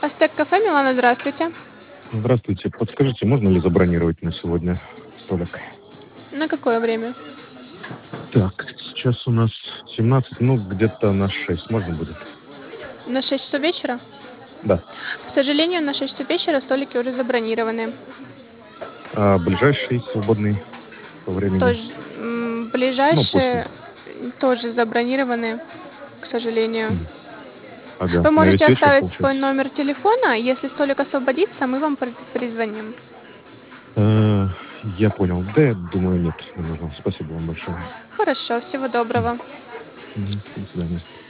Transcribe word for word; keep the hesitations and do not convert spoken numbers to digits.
Астек кафе, Милана, здравствуйте. Здравствуйте. Подскажите, можно ли забронировать на сегодня столик? На какое время? Так, сейчас у нас семнадцать, ну, где-то на шесть можно будет? На шесть часов вечера? Да. К сожалению, на шесть часов вечера столики уже забронированы. А ближайший свободный по времени? Тож м, Ну, после. ближайшие м, тоже забронированы, к сожалению. М, Ага. Вы На можете весь вечер, оставить свой получается? номер телефона, если столик освободится, мы вам пр- перезвоним. Э, Я понял. Да, я думаю, нет, не нужно. Спасибо вам большое. Хорошо, всего М, доброго. мгм. До свидания.